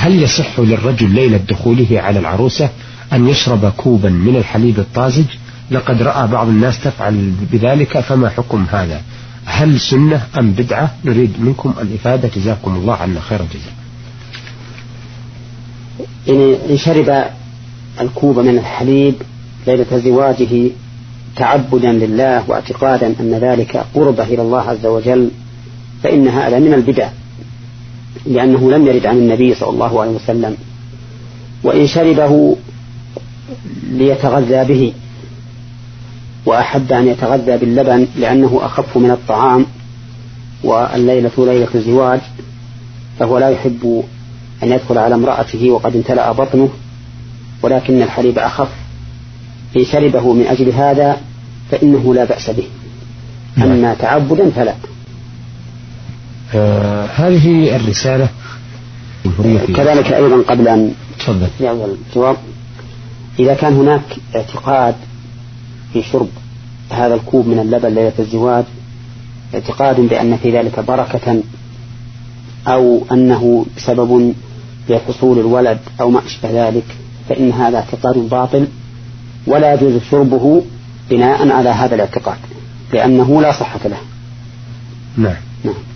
هل يصح للرجل ليلة دخوله على العروسة أن يشرب كوبا من الحليب الطازج؟ لقد رأى بعض الناس تفعل بذلك، فما حكم هذا؟ هل سنة أم بدعة؟ نريد منكم الإفادة، جزاكم الله عنا خير الجزاء. إن شرب الكوب من الحليب ليلة زواجه تعبدا لله واعتقادا أن ذلك قربة إلى الله عز وجل فإن هذا من البدع، لأنه لم يرد عن النبي صلى الله عليه وسلم. وإن شربه ليتغذى به وأحب أن يتغذى باللبن لأنه أخف من الطعام والليلة ليلة الزواج، فهو لا يحب أن يدخل على امرأته وقد امتلأ بطنه، ولكن الحليب أخف، إن شربه من أجل هذا فإنه لا بأس به، أما تعبدا فلا. هذه الرسالة كذلك أيضا قبل أن يعمل الجواب، إذا كان هناك اعتقاد في شرب هذا الكوب من اللبن ليلة الزواج، اعتقاد بأن في ذلك بركة أو أنه سبب لحصول الولد أو ما أشبه ذلك، فإن هذا اعتقاد باطل ولا يجوز شربه بناء على هذا الاعتقاد، لأنه لا صحة له. نعم.